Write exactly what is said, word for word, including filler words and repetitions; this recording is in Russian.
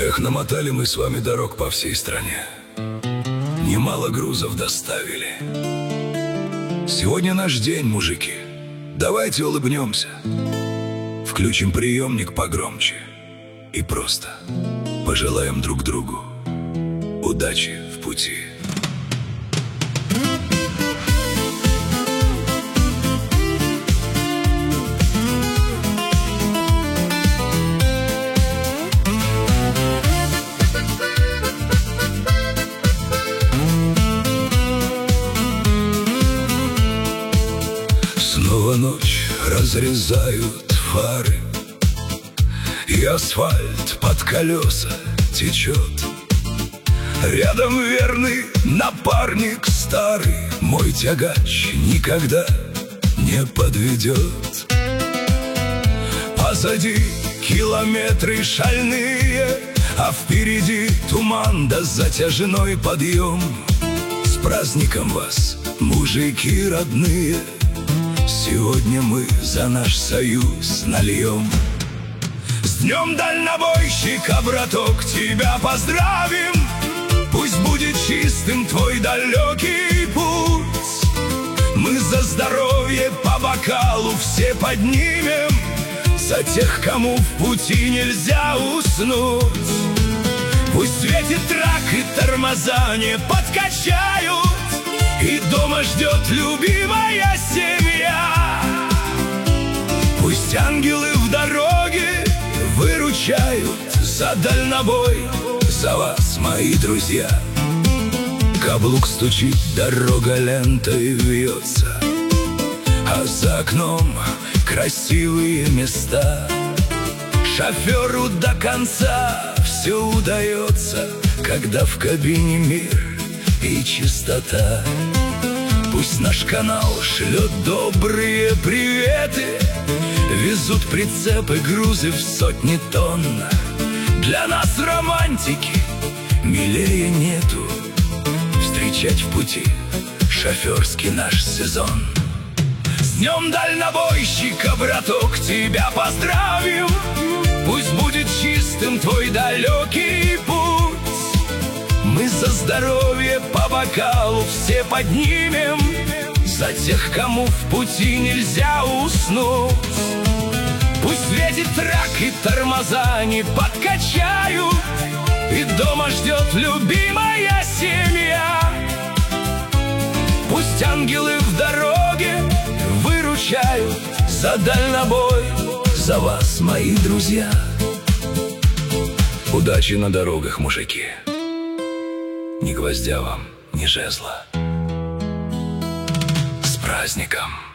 Эх, намотали мы с вами дорог по всей стране, немало грузов доставили. Сегодня наш день, мужики, давайте улыбнемся, включим приемник погромче и просто пожелаем друг другу удачи в пути. Снова ночь разрезают фары, и асфальт под колеса течет. Рядом верный напарник старый, мой тягач никогда не подведет. Позади километры шальные, а впереди туман да затяжной подъем. С праздником вас, мужики родные, сегодня мы за наш союз нальем. С днем дальнобойщика, браток, тебя поздравим. Пусть будет чистым твой далекий путь. Мы за здоровье по бокалу все поднимем, за тех, кому в пути нельзя уснуть. Пусть светит трак и тормоза не подкачают, и дома ждет любимая семья. Пусть ангелы в дороге выручают, за дальнобой, за вас, мои друзья. Каблук стучит, дорога лентой вьется, а за окном красивые места. Шоферу до конца все удается, когда в кабине мир и чистота. Пусть наш канал шлет добрые приветы, везут прицепы грузы в сотни тонн. Для нас романтики милее нету, встречать в пути шоферский наш сезон. С днем дальнобойщика, браток, тебя поздравим. Пусть будет чистым твой далекий путь. Мы за здоровье по бокалу все поднимем, за тех, кому в пути нельзя уснуть. Пусть светит трак и тормоза не подкачают, и дома ждет любимая семья. Пусть ангелы в дороге выручают, за дальнобой, за вас, мои друзья. Удачи на дорогах, мужики, ни гвоздя вам, ни жезла. С праздником!